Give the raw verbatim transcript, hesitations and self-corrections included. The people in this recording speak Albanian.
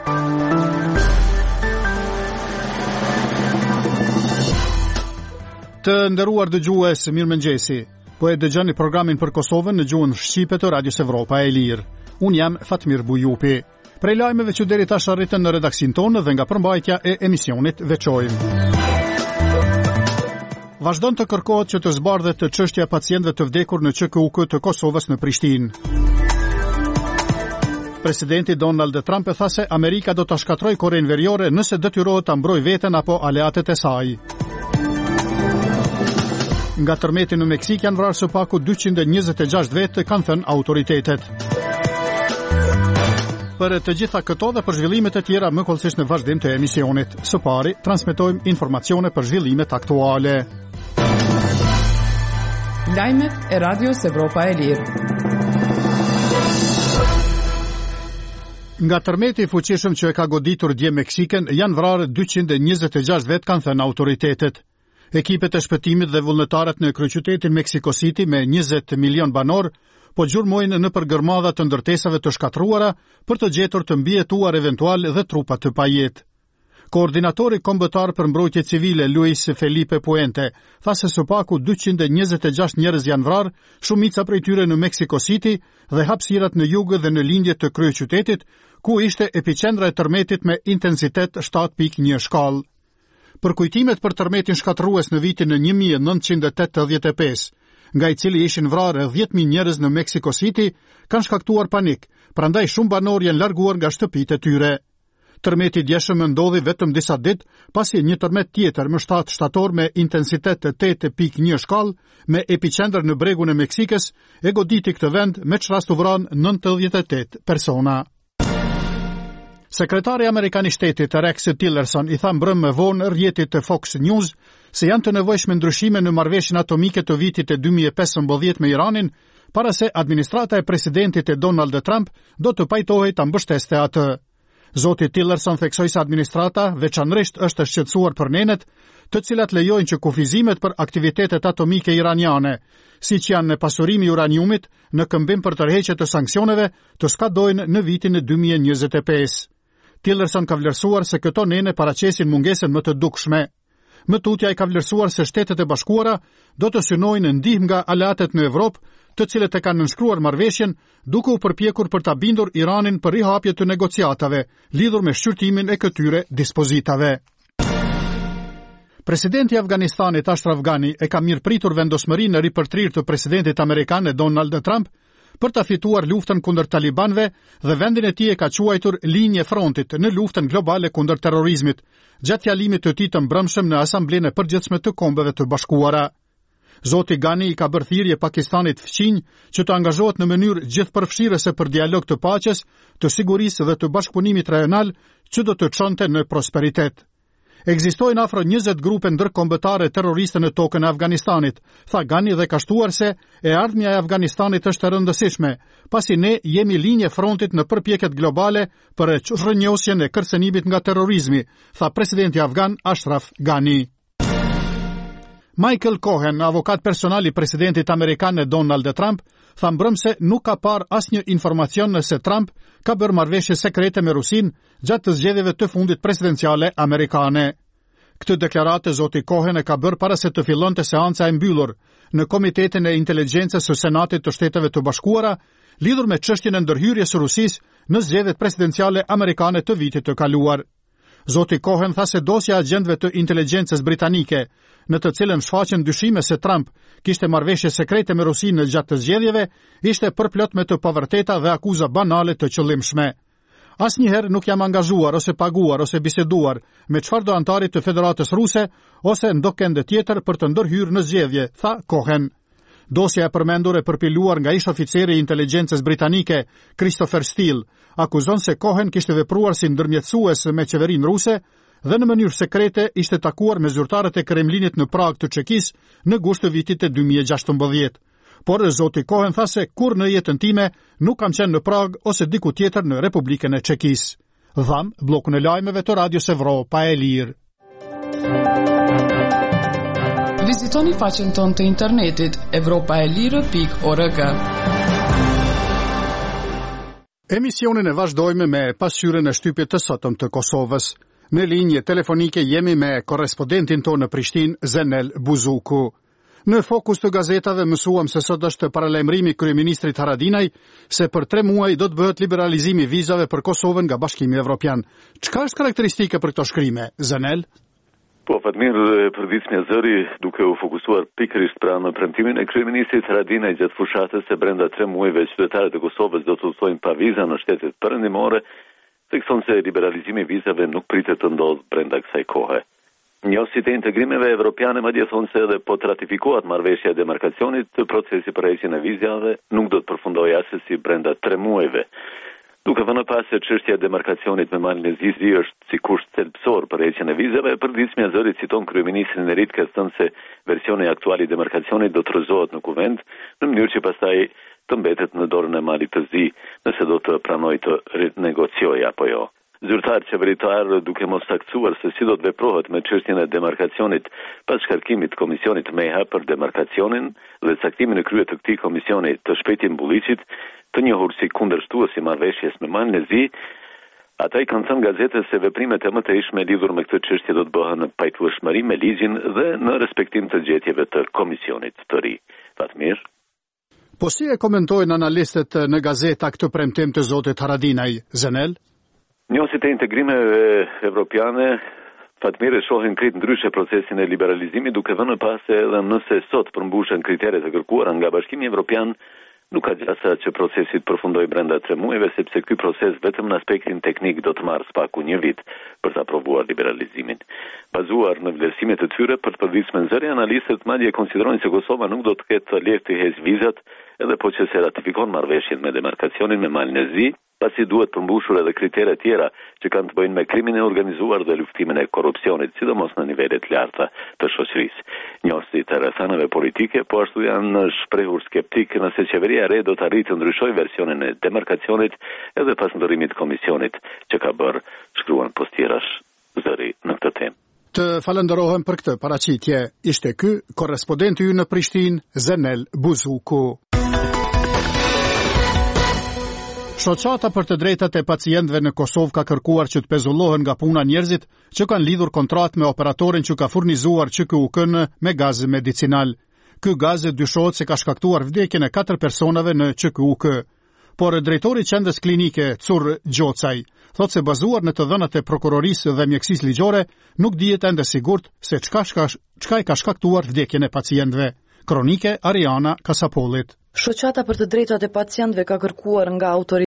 Të nderuar dëgjues, mirëmëngjesi. Po e dëgjoni programin për Kosovën në gjuhën shqipe të Radios Evropa e Lirë. Unë jam Fatmir Bujupi. Prej lajmeve që deri tash arritën në redaksin tonë dhe nga përmbajtja e emisionit veçojmë. Vazhdon të kërkohet që të zbardhet të çështja e pacientëve të vdekur në Q K U K të Kosovës në Prishtinë. Presidenti Donald Trump e tha se Amerika do ta shkatrojë Korenë Veriore nëse detyrohet ta mbrojë veten apo aleatet e saj. Nga tërmeti në Meksik janë vrarë së paku dyqind e njëzet e gjashtë vetë, kanë thënë autoritetet. Për të gjitha këto dhe për zhvillimet e tjera më kollësisht në vazhdim të emisionit. Së pari, transmetojmë informacione për zhvillimet aktuale. Lajmet e Radios Evropa e Lirë. Nga tërmeti i fuqishëm që e ka goditur dje Meksiken, janë vrarë dyqind e njëzet e gjashtë vetë, kanë thënë autoritetet. Ekipet e shpëtimit dhe vullnetarët në kryeqytetin Mexico City me njëzet milion banor po gjurmojnë në përgërmadha të ndërtesave të shkatruara për të gjetur të mbijetuar eventual dhe trupa të pajet. Koordinatori kombëtar për mbrojtje civile Luis Felipe Puente tha se së paku dyqind e njëzet e gjashtë njerëz janë vrarë, shumica prej tyre në Mexico City dhe hapësirat në jug dhe në lindje të kryeqytetit, ku ishte epiqendra e tërmetit me intensitet shtat pikë një shkallë. Për kujtimet për tërmetin shkatrues në vitin në një mijë e nëntëqind e tetëdhjetë e pesë, nga i cili ishin vrarë dhjetë mijë njerëz në Mexico City, kanë shkaktuar panik, prandaj shumë banor janë larguar nga shtëpitë e tyre. Tërmeti djeshëm ndodhi vetëm disa ditë pasi një tërmet tjetër më shtatë shtator me intensitet të tetë pikë një shkallë, me epiqendër në bregun e Meksikës, e goditi këtë vend me çrast u vranë nëntëdhjetë e tetë persona. Sekretari Amerikan i Shtetit Rex Tillerson i tha mbrëmë vonë rrjetit të Fox News se janë të nevojshme ndryshime në marrëveshjen atomike të vitit e dy mijë e pesëmbëdhjetë me Iranin, para se administrata e presidentit e Donald Trump do të pajtohej ta mbështeste atë. Zoti Tillerson theksoi se administrata veçanërisht është shqetësuar për nenet, të cilat lejojnë që kufizimet për aktivitetet atomike iraniane, siç janë në pasurimi i uraniumit, në këmbim për tërheqje të sanksioneve, të skadojnë në vitin e dy mijë e njëzet e pesë. Tillerson ka vlerësuar se këto nene paraqesin mungesën më të dukshme. Më tutja i ka vlerësuar se Shtetet e Bashkuara do të synojnë ndihmë nga aleatet në Evropë, të cilët e kanë nënshkruar marrëveshjen, duke u përpjekur për ta bindur Iranin për rihapje të negociatave lidhur me shqyrtimin e këtyre dispozitave. Presidenti i Afganistanit Ashraf Ghani e ka mirëpritur vendosmërinë e ripërtrirë të presidentit amerikan Donald Trump për ta fituar luftën kundër talibanëve dhe vendin e tij e ka quajtur linje frontit në luftën globale kundër terrorizmit, gjatë fjalimit të tij të mbrëmshëm në Asamblenë e Përgjithshme të Kombeve të Bashkuara. Zoti Ghani i ka bërë thirrje Pakistanit fqinj që të angazhohet në mënyrë gjithëpërfshirëse për dialog të paqes, të sigurisë dhe të bashkëpunimit rajonal që do të çonte në prosperitet. Ekzistojnë afro njëzet grupe ndërkombëtare terroriste në tokën e Afganistanit, tha Ghani dhe ka shtuar se e ardhmja e Afganistanit është e rëndësishme, pasi ne jemi linje frontit në përpjekjet globale për rrënjosjen e kërcënimit nga terrorizmi, tha presidenti afgan Ashraf Ghani. Michael Cohen, avokat personal i presidentit amerikan Donald Trump, tha mbrëm se nuk ka parë asnjë informacion nëse Trump ka bërë marrëveshje sekrete me Rusin gjatë të zgjedhjeve të fundit presidenciale amerikane. Këtë deklaratë zoti Cohen e ka bërë para se të fillonte seanca e mbyllur në Komitetin e Inteligjencës së Senatit të Shteteve të Bashkuara, lidhur me çështjen e ndërhyrjes së Rusisë në zgjedhjet presidenciale amerikane të vitit të kaluar. Zoti Cohen tha se dosja e agjentëve të inteligjencës britanike, në të cilën shfaqen dyshime se Trump kishte marrëveshje sekrete me Rusinë në gjatë të zgjedhjeve, ishte përplot me të pavërteta dhe akuza banale të qëllimshme. Asnjëherë nuk jam angazhuar ose paguar ose biseduar me çfarëdo antarit të Federatës Ruse ose ndonjë tjetër për të ndërhyrë në zgjedhje, tha Cohen. Dosja e përmendur e përpiluar nga ish oficeri i inteligjencës britanike Christopher Steele akuzon se Cohen kishte vepruar si ndërmjetësues me qeverinë ruse dhe në mënyrë sekrete ishte takuar me zyrtarët e Kremlinit në Prag të Çekisë në gusht të vitit e dy mijë e gjashtëmbëdhjetë. Por zoti Cohen tha se kur në jetën time nuk kam qenë në Prag ose diku tjetër në Republikën e Çekisë. Dham bllokun e lajmeve të Radios Evropa e Lirë. Vizitoni faqen tonë të internetit evropaelire pikë org. Emisionin e vazhdojmë me pasqyrën e shtypjet të sotëm të Kosovës. Në linje telefonike jemi me korrespondentin tonë në Prishtinë, Zenel Buzuku. Në fokus të gazetave mësuam se sot është paralajmërimi i kryeministrit Haradinaj se për tre muaj do të bëhet liberalizimi i vizave për Kosovën nga Bashkimi Evropian. Çka është karakteristike për këto shkrime, Zenel? Po, Fatmir, përditshmja zëri duke u fokusuar pikërisht pra në premtimin e kryeministrit Haradinaj gjatë fushatës se brenda tre muajve qytetarët e Kosovës do të udhtojnë pa viza në shtetet perëndimore, thekson se liberalizimi i vizave nuk pritet të ndodhë brenda kësaj kohe. Njësit e integrimeve evropiane madje thonë se edhe po të ratifikohet marrëveshja e demarkacionit, procesi për heqjen e vizave nuk do të përfundojë asesi brenda tre muajve. Duke vënë pas se çështja e demarkacionit me malin e Zizë është si kusht thelbësor për heqjen e vizave, përditshmja zëri citon kryeministrin e ri ka thënë se versioni aktual i demarkacionit do të rrëzohet në kuvent në mënyrë që pastaj të mbetet në dorën e Malit të Zi, nëse do të pranojë të rinegociojë apo jo. Zyrtar qeveritar duke mos saktuar se si do të veprohet me çështjen e demarkacionit pas shkarkimit të komisionit Meha për demarkacionin dhe caktimin e krye të këtij komisioni të shpejtim Bulliqit, të njohur si kundërshtues i marrëveshjes me Malin e Zi, ata i kanë thënë gazetës se veprimet e mëtejshme lidhur me këtë çështje do të bëhen në pajtueshmëri me ligjin dhe në respektim të gjetjeve të komisionit të ri. Fatmir. Po si e komentojnë analistët në gazeta këtë premtim të zotit Haradinaj, Zenel? Njësit e integrimeve evropiane, Fatmir, e shohin krejt ndryshe procesin e liberalizimit, duke vënë pas se edhe nëse sot përmbushen kriteret e kërkuara nga Bashkimi Evropian, nuk ka gjasa që procesi të përfundojë brenda tre muajve, sepse ky proces vetëm në aspektin teknik do të marrë spaku një vit për të aprovuar liberalizimin. Bazuar në vlerësimet e tyre për të përditshmën zëri, analistët madje konsiderojnë se Kosova nuk do të ketë lehtë të heqë vizat, edhe po që se ratifikon marrëveshjen me demarkacionin me Malin e Zi, pasi duhet përmbushur edhe kritere tjera që kanë të bëjnë me krimin e organizuar dhe luftimin e korrupsionit, sidomos në nivelet larta të shoqërisë. Njohësit e rrethanave politike po ashtu janë shprehur skeptik nëse qeveria e re do të arrijë të ndryshojë versionin e demarkacionit edhe pas ndërrimit të komisionit që ka bërë, shkruan postirash zëri në këtë temë. Të falenderohem për këtë paraqitje. Ishte ky korrespondenti ynë në Prishtinë, Zenel Buzuku. Shoqata për të drejtat e pacientëve në Kosovë ka kërkuar që të pezullohen nga puna njerëzit që kanë lidhur kontratë me operatorin që ka furnizuar Q K U K-n me gaz medicinal. Ky gaz dyshohet se ka shkaktuar vdekjen e katër personave në Q K U K. Por drejtori i qendrës klinike Cur Gjocaj thotë se bazuar në të dhënat e prokurorisë dhe mjekësisë ligjore nuk dihet ende sigurt se çka çka e ka shkaktuar vdekjen e pacientëve. Kronike Ariana Kasapollit. Shoqata për të drejtat e pacientëve ka kërkuar nga autoritetet